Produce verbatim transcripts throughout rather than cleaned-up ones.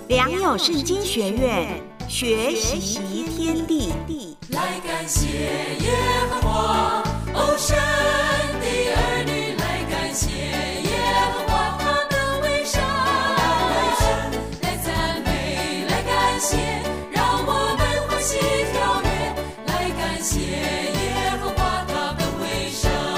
良友圣经学院，学习天地。 来感谢耶和华，哦，神的儿女来感谢耶和华，他的为善，来赞美，来感谢，让我们欢喜跳跃，来感谢耶和华，他的为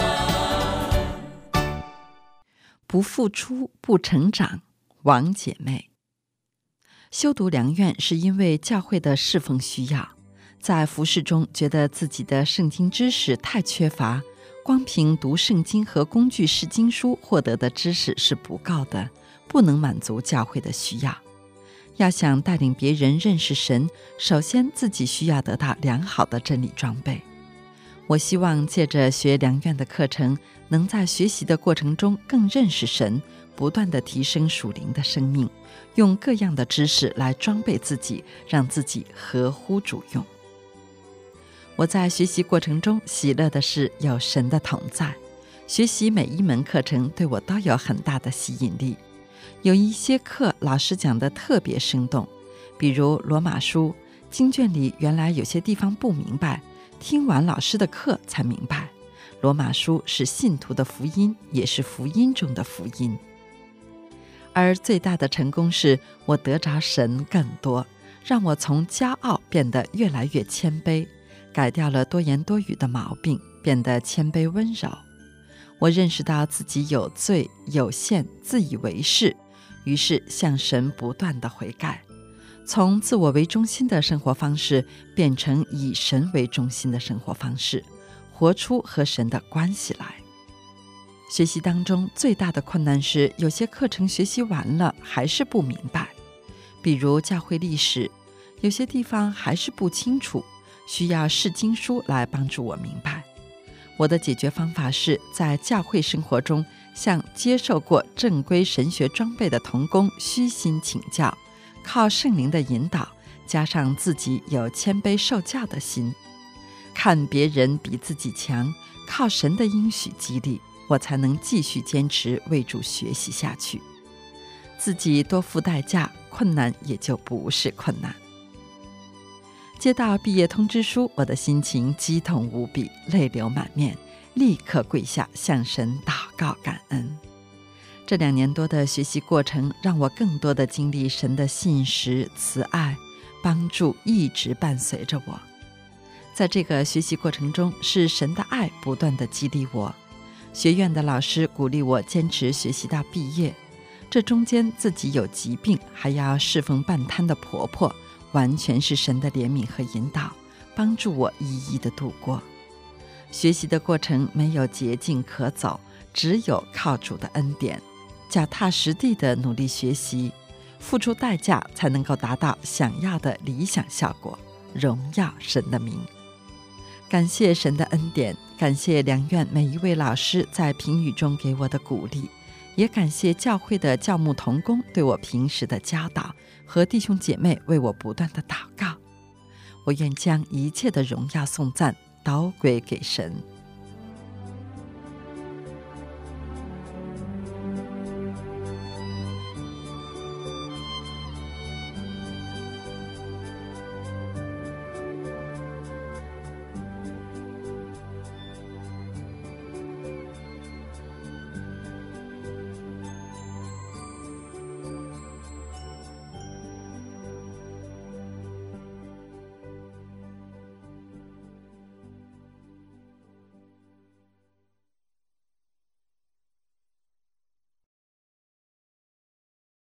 善。 不付出不成长，王姐妹。修读良院是因为教会的侍奉需要，在服事中觉得自己的圣经知识太缺乏，光凭读圣经和工具释经书获得的知识是不够的，不能满足教会的需要。要想带领别人认识神，首先自己需要得到良好的真理装备。我希望借着学良院的课程，能在学习的过程中更认识神，不断地提升属灵的生命，用各样的知识来装备自己，让自己合乎主用。我在学习过程中喜乐的是有神的同在，学习每一门课程对我都有很大的吸引力。有一些课老师讲得特别生动，比如罗马书，经卷里原来有些地方不明白，听完老师的课才明白，罗马书是信徒的福音，也是福音中的福音。而最大的成功是我得着神更多，让我从骄傲变得越来越谦卑，改掉了多言多语的毛病，变得谦卑温柔。我认识到自己有罪、有限、自以为是，于是向神不断地悔改，从自我为中心的生活方式变成以神为中心的生活方式，活出和神的关系来。学习当中最大的困难是，有些课程学习完了还是不明白，比如教会历史，有些地方还是不清楚，需要释经书来帮助我明白。我的解决方法是在教会生活中向接受过正规神学装备的同工虚心请教，靠圣灵的引导，加上自己有谦卑受教的心，看别人比自己强，靠神的应许激励，我才能继续坚持为主学习下去。自己多付代价，困难也就不是困难。接到毕业通知书，我的心情激动无比，泪流满面，立刻跪下向神祷告感恩。这两年多的学习过程，让我更多的经历神的信实、慈爱、帮助，一直伴随着我。在这个学习过程中，是神的爱不断地激励我，学院的老师鼓励我坚持学习到毕业，这中间自己有疾病，还要侍奉半瘫的婆婆，完全是神的怜悯和引导，帮助我一一的度过。学习的过程没有捷径可走，只有靠主的恩典，脚踏实地的努力学习，付出代价才能够达到想要的理想效果，荣耀神的名。感谢神的恩典，感谢良院每一位老师在评语中给我的鼓励，也感谢教会的教牧同工对我平时的教导，和弟兄姐妹为我不断的祷告。我愿将一切的荣耀颂赞都归给神。